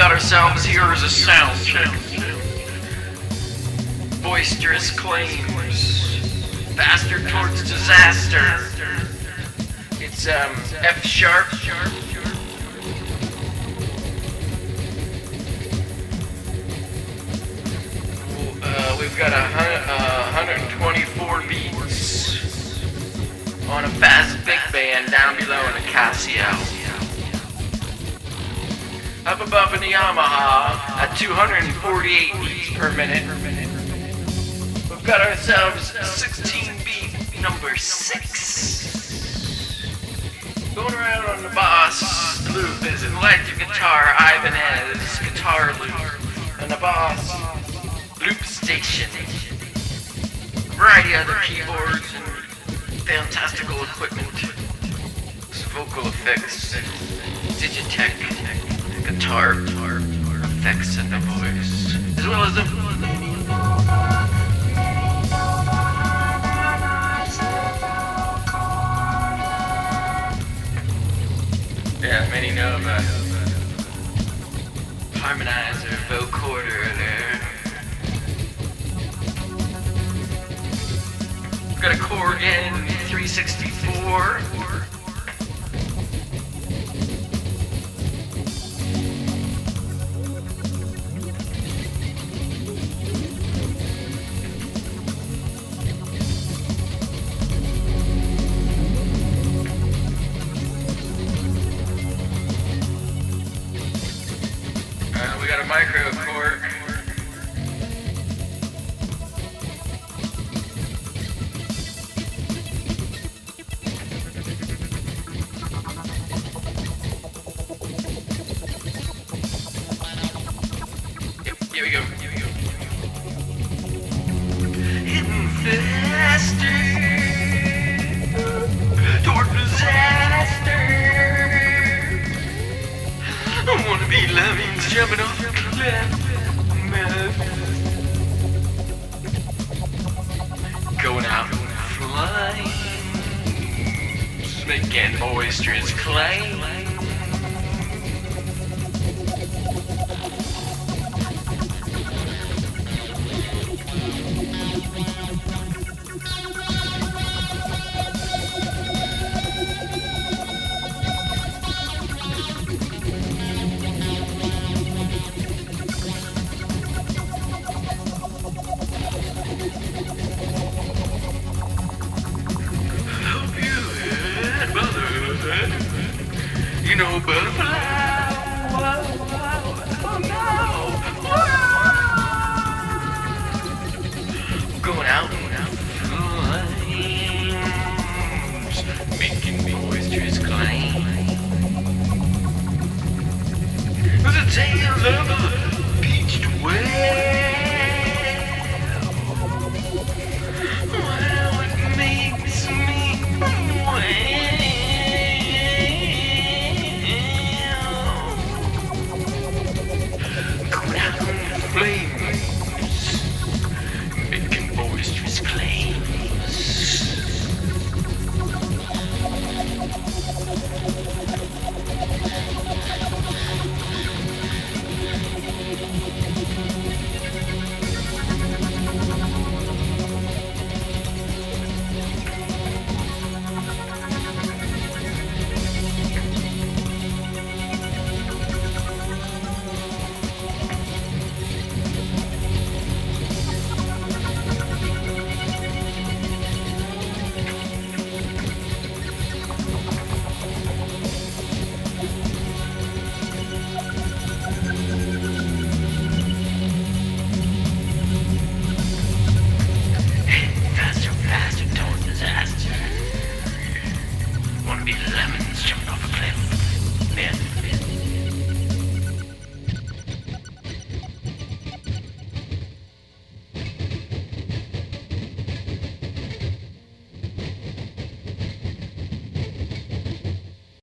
got ourselves here as a sound check. Boisterous claims. Faster towards disaster. It's F sharp. We've got 124 beats on a fast big band down below in the Casio. Up above in the Yamaha at 248 beats per minute. We've got ourselves 16 beat number 6. Going around on the boss loop is an electric guitar Ibanez guitar loop. And the boss loop station. Variety of other keyboards and fantastical equipment. Vocal effects, Digitech, guitar effects and the voice. As well as the many know about harmonizer, vocoder there. Got a Korg 364. We got a micro Korg. Here we go. Hitting faster toward disaster. I wanna be lemmings jumping off the cliff. Going out in flames, making boisterous claims. You know, butterfly. Oh no. Going out and out flames, making boisterous claims. The tales of a beached whale.